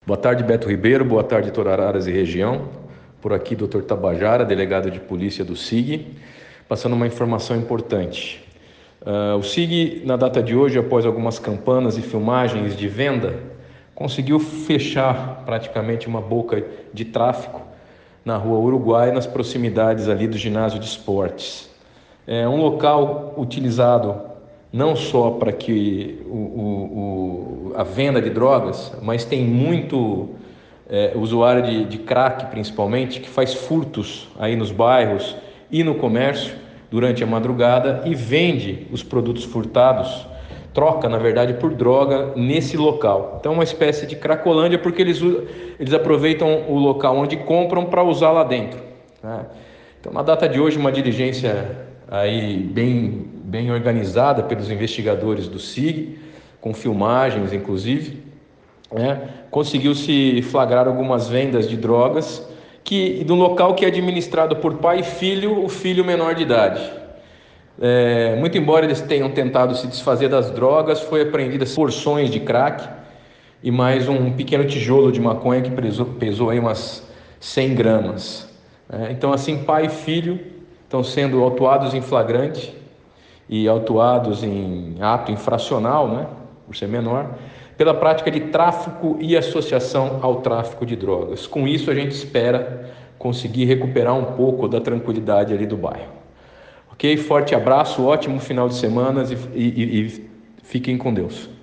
Boa tarde, Beto Ribeiro. Boa tarde, Torararas e região. Por aqui, Dr. Tabajara, delegado de polícia do SIG, passando uma informação importante. O SIG, na data de hoje, após algumas campanas e filmagens de venda, conseguiu fechar praticamente uma boca de tráfico na Rua Uruguai, nas proximidades ali do ginásio de esportes. É um local utilizado não só para que a venda de drogas, mas tem muito usuário de crack, principalmente, que faz furtos aí nos bairros e no comércio durante a madrugada e vende os produtos furtados, troca, na verdade, por droga nesse local. Então, é uma espécie de cracolândia, porque eles aproveitam o local onde compram para usar lá dentro, né? Então, na data de hoje, uma diligência aí bem organizada pelos investigadores do SIG, com filmagens inclusive, né, conseguiu-se flagrar algumas vendas de drogas do local que é administrado por pai e filho, o filho menor de idade. Muito embora eles tenham tentado se desfazer das drogas, foi apreendidas porções de crack e mais um pequeno tijolo de maconha que pesou aí umas 100 gramas. Então, assim, pai e filho estão sendo autuados em flagrante e autuados em ato infracional, né, por ser menor, pela prática de tráfico e associação ao tráfico de drogas. Com isso, a gente espera conseguir recuperar um pouco da tranquilidade ali do bairro. Ok? Forte abraço, ótimo final de semana e fiquem com Deus.